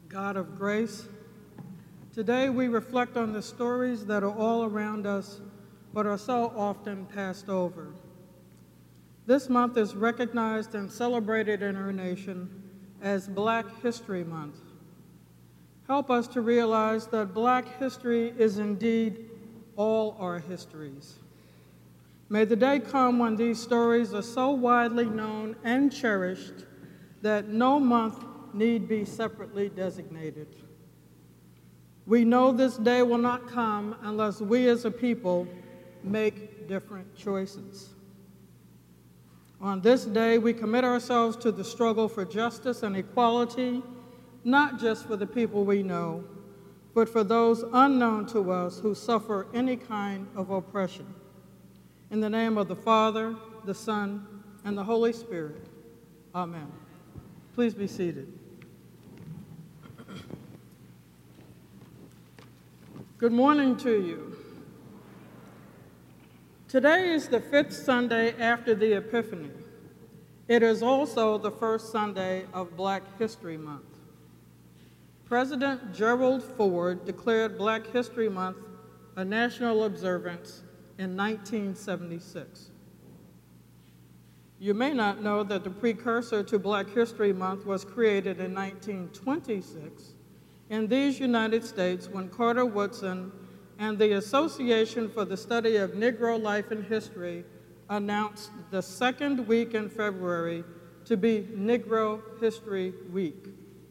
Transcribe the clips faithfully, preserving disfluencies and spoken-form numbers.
God of grace, today we reflect on the stories that are all around us but are so often passed over. This month is recognized and celebrated in our nation as Black History Month. Help us to realize that Black history is indeed all our histories. May the day come when these stories are so widely known and cherished that no month need be separately designated. We know this day will not come unless we as a people make different choices. On this day, we commit ourselves to the struggle for justice and equality, not just for the people we know, but for those unknown to us who suffer any kind of oppression. In the name of the Father, the Son, and the Holy Spirit, amen. Please be seated. Good morning to you. Today is the fifth Sunday after the Epiphany. It is also the first Sunday of Black History Month. President Gerald Ford declared Black History Month a national observance in nineteen seventy-six. You may not know that the precursor to Black History Month was created in nineteen twenty-six in these United States when Carter Woodson and the Association for the Study of Negro Life and History announced the second week in February to be Negro History Week.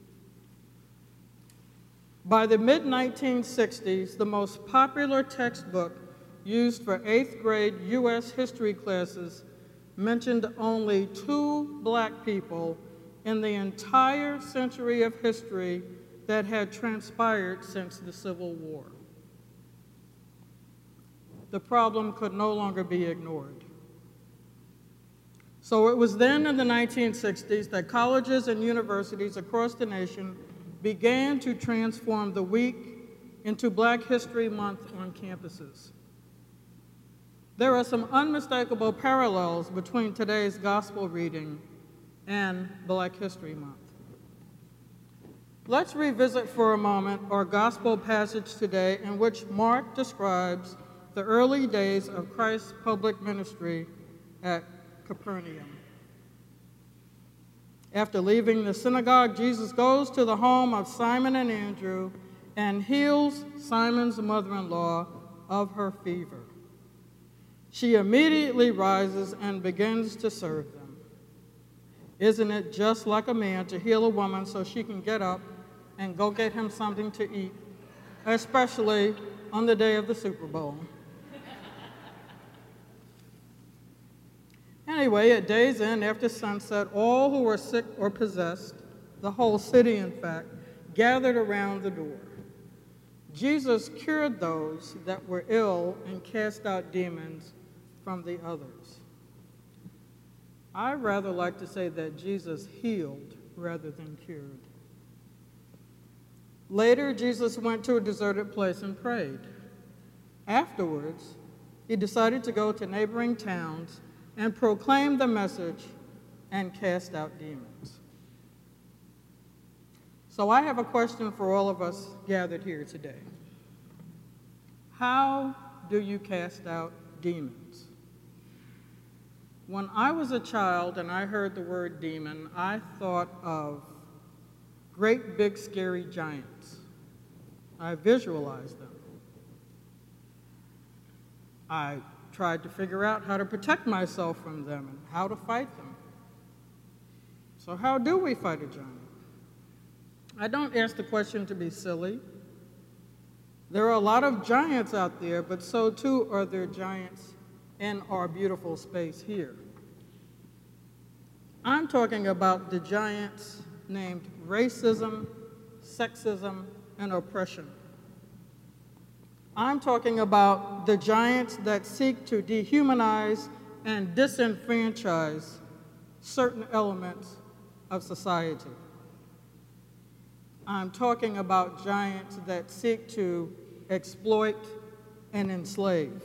By the mid nineteen sixties, the most popular textbook used for eighth grade U S history classes mentioned only two Black people in the entire century of history that had transpired since the Civil War. The problem could no longer be ignored. So it was then in the nineteen sixties that colleges and universities across the nation began to transform the week into Black History Month on campuses. There are some unmistakable parallels between today's gospel reading and Black History Month. Let's revisit for a moment our gospel passage today in which Mark describes the early days of Christ's public ministry at Capernaum. After leaving the synagogue, Jesus goes to the home of Simon and Andrew and heals Simon's mother-in-law of her fever. She immediately rises and begins to serve them. Isn't it just like a man to heal a woman so she can get up and go get him something to eat, especially on the day of the Super Bowl? Anyway, at day's end, after sunset, all who were sick or possessed, the whole city in fact, gathered around the door. Jesus cured those that were ill and cast out demons from the others. I rather like to say that Jesus healed rather than cured. Later, Jesus went to a deserted place and prayed. Afterwards, he decided to go to neighboring towns and proclaim the message and cast out demons. So I have a question for all of us gathered here today. How do you cast out demons? When I was a child and I heard the word demon, I thought of great big scary giants. I visualized them. I tried to figure out how to protect myself from them and how to fight them. So how do we fight a giant? I don't ask the question to be silly. There are a lot of giants out there, but so too are there giants in our beautiful space here. I'm talking about the giants named racism, sexism, and oppression. I'm talking about the giants that seek to dehumanize and disenfranchise certain elements of society. I'm talking about giants that seek to exploit and enslave.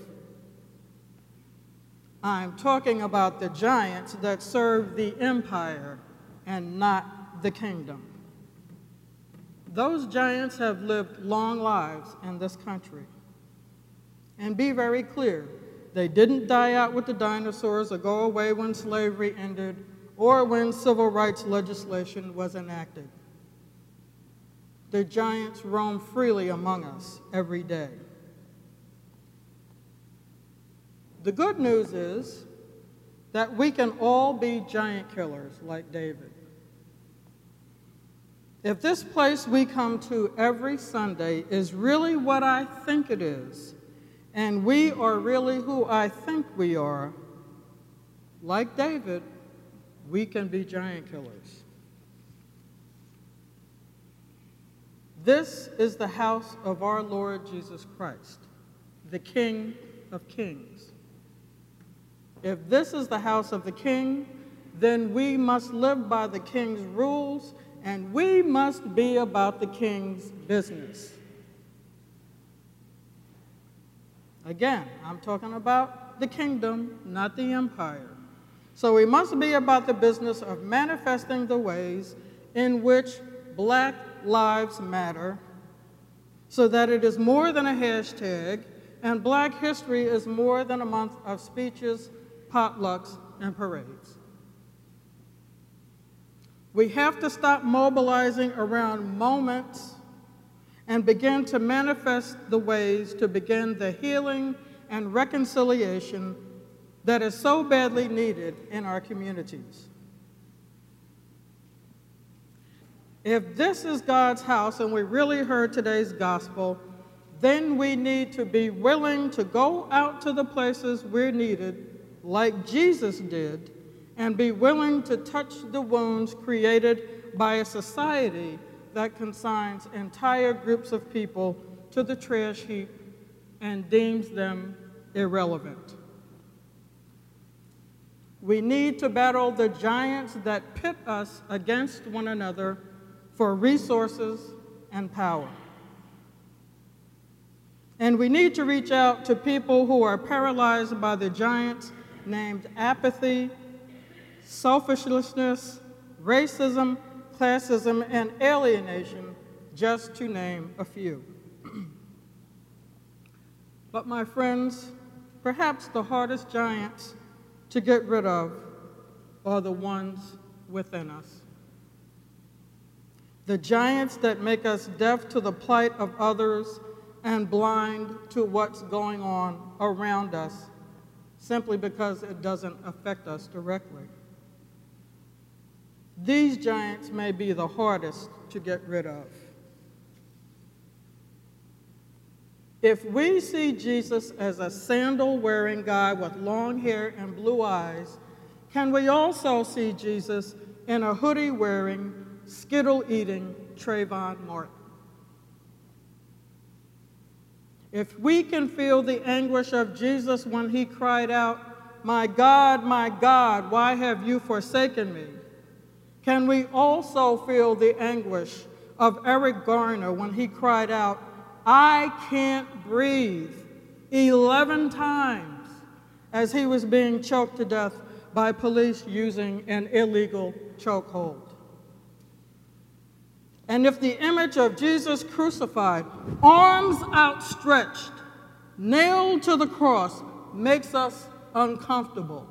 I'm talking about the giants that serve the empire and not the kingdom. Those giants have lived long lives in this country. And be very clear, they didn't die out with the dinosaurs or go away when slavery ended or when civil rights legislation was enacted. The giants roam freely among us every day. The good news is that we can all be giant killers like David. If this place we come to every Sunday is really what I think it is, and we are really who I think we are, like David, we can be giant killers. This is the house of our Lord Jesus Christ, the King of Kings. If this is the house of the King, then we must live by the King's rules, and we must be about the King's business. Again, I'm talking about the kingdom, not the empire. So we must be about the business of manifesting the ways in which Black Lives Matter, so that it is more than a hashtag, and Black history is more than a month of speeches, potlucks, and parades. We have to stop mobilizing around moments and begin to manifest the ways to begin the healing and reconciliation that is so badly needed in our communities. If this is God's house and we really heard today's gospel, then we need to be willing to go out to the places we're needed, like Jesus did, and be willing to touch the wounds created by a society that consigns entire groups of people to the trash heap and deems them irrelevant. We need to battle the giants that pit us against one another for resources and power. And we need to reach out to people who are paralyzed by the giants named apathy, selfishness, racism, classism, and alienation, just to name a few. But my friends, perhaps the hardest giants to get rid of are the ones within us. The giants that make us deaf to the plight of others and blind to what's going on around us simply because it doesn't affect us directly. These giants may be the hardest to get rid of. If we see Jesus as a sandal-wearing guy with long hair and blue eyes, can we also see Jesus in a hoodie-wearing, Skittle-eating Trayvon Martin? If we can feel the anguish of Jesus when he cried out, "My God, my God, why have you forsaken me?" can we also feel the anguish of Eric Garner when he cried out, "I can't breathe," eleven times as he was being choked to death by police using an illegal chokehold? And if the image of Jesus crucified, arms outstretched, nailed to the cross, makes us uncomfortable,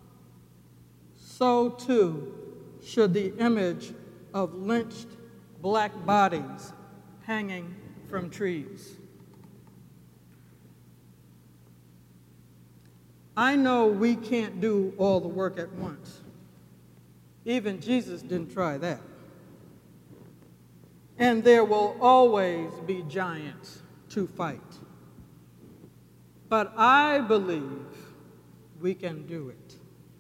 so too should the image of lynched Black bodies hanging from trees. I know we can't do all the work at once. Even Jesus didn't try that. And there will always be giants to fight. But I believe we can do it.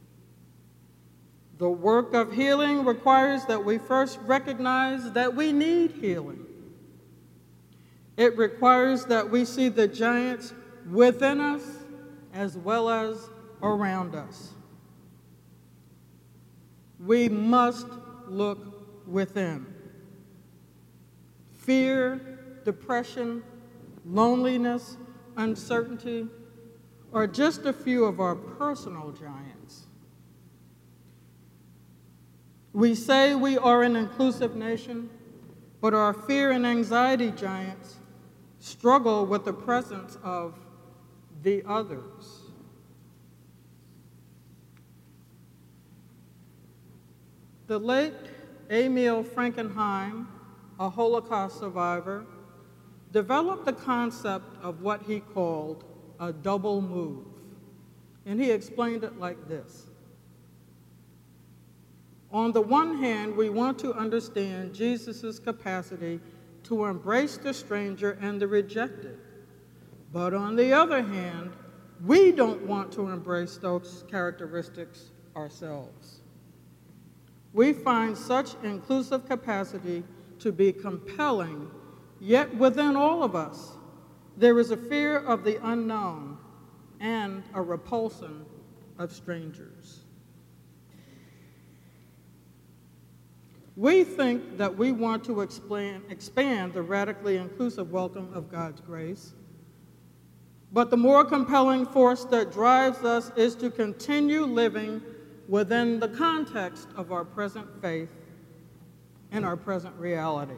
The work of healing requires that we first recognize that we need healing. It requires that we see the giants within us as well as around us. We must look within. Fear, depression, loneliness, uncertainty are just a few of our personal giants. We say we are an inclusive nation, but our fear and anxiety giants struggle with the presence of the others. The late Emil Frankenheim, a Holocaust survivor, developed the concept of what he called a double move, and he explained it like this. On the one hand, we want to understand Jesus' capacity to embrace the stranger and the rejected. But on the other hand, we don't want to embrace those characteristics ourselves. We find such inclusive capacity to be compelling, yet within all of us, there is a fear of the unknown and a repulsion of strangers. We think that we want to expand, expand the radically inclusive welcome of God's grace, but the more compelling force that drives us is to continue living within the context of our present faith and our present reality.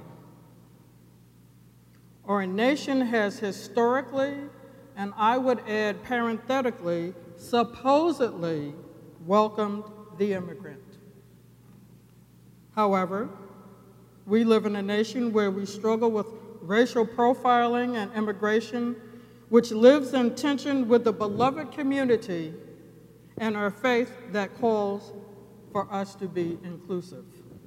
Our nation has historically, and I would add parenthetically, supposedly welcomed the immigrant. However, we live in a nation where we struggle with racial profiling and immigration, which lives in tension with the beloved community and our faith that calls for us to be inclusive.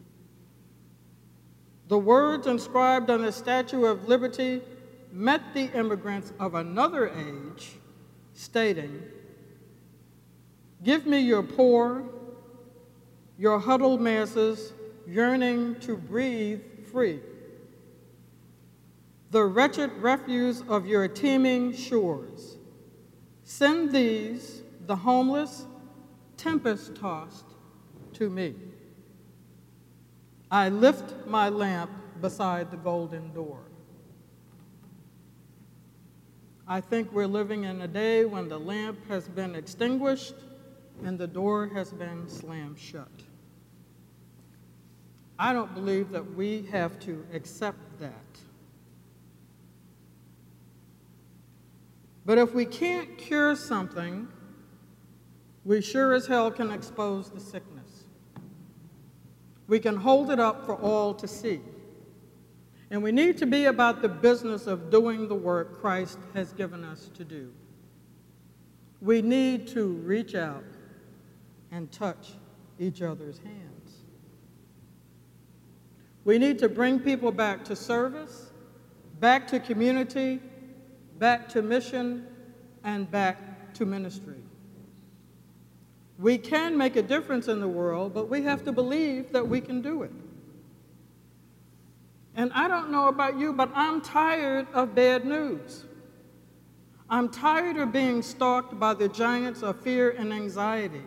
The words inscribed on the Statue of Liberty met the immigrants of another age, stating, "Give me your poor, your huddled masses yearning to breathe free, the wretched refuse of your teeming shores. Send these, the homeless, tempest-tossed, to me. I lift my lamp beside the golden door." I think we're living in a day when the lamp has been extinguished and the door has been slammed shut. I don't believe that we have to accept that. But if we can't cure something, we sure as hell can expose the sickness. We can hold it up for all to see. And we need to be about the business of doing the work Christ has given us to do. We need to reach out and touch each other's hands. We need to bring people back to service, back to community, back to mission, and back to ministry. We can make a difference in the world, but we have to believe that we can do it. And I don't know about you, but I'm tired of bad news. I'm tired of being stalked by the giants of fear and anxiety.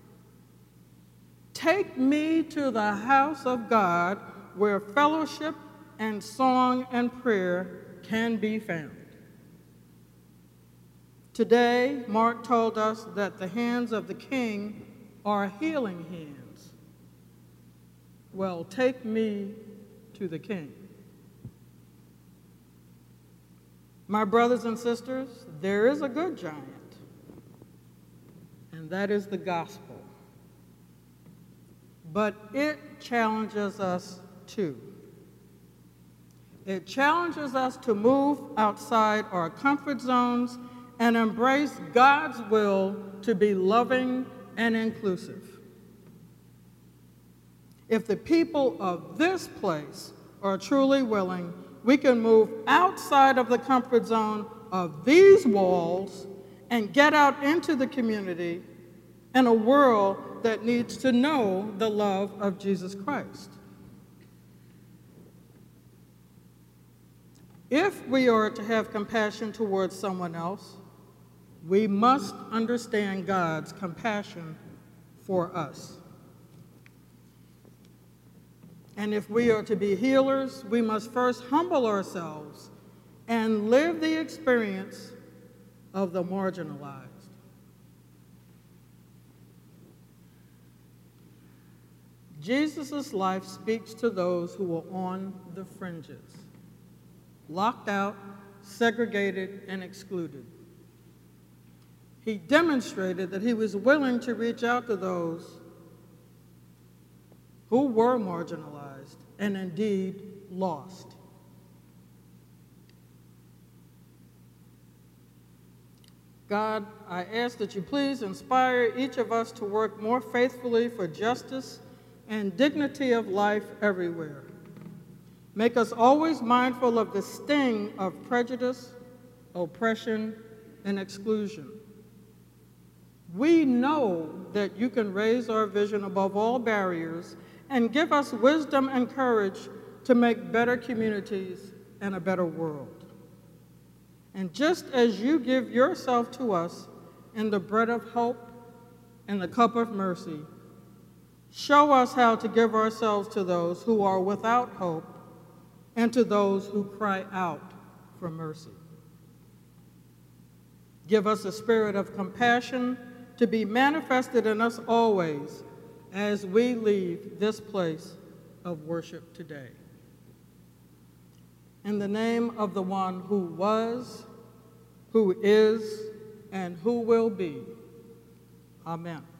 Take me to the house of God where fellowship and song and prayer can be found. Today, Mark told us that the hands of the King are healing hands. Well, take me to the King. My brothers and sisters, there is a good giant, and that is the gospel. But it challenges us too. It challenges us to move outside our comfort zones and embrace God's will to be loving and inclusive. If the people of this place are truly willing, we can move outside of the comfort zone of these walls and get out into the community in a world that needs to know the love of Jesus Christ. If we are to have compassion towards someone else, we must understand God's compassion for us. And if we are to be healers, we must first humble ourselves and live the experience of the marginalized. Jesus' life speaks to those who were on the fringes, locked out, segregated, and excluded. He demonstrated that he was willing to reach out to those who were marginalized and indeed lost. God, I ask that you please inspire each of us to work more faithfully for justice and dignity of life everywhere. Make us always mindful of the sting of prejudice, oppression, and exclusion. We know that you can raise our vision above all barriers and give us wisdom and courage to make better communities and a better world. And just as you give yourself to us in the bread of hope and the cup of mercy, show us how to give ourselves to those who are without hope and to those who cry out for mercy. Give us a spirit of compassion to be manifested in us always as we leave this place of worship today. In the name of the one who was, who is, and who will be, amen.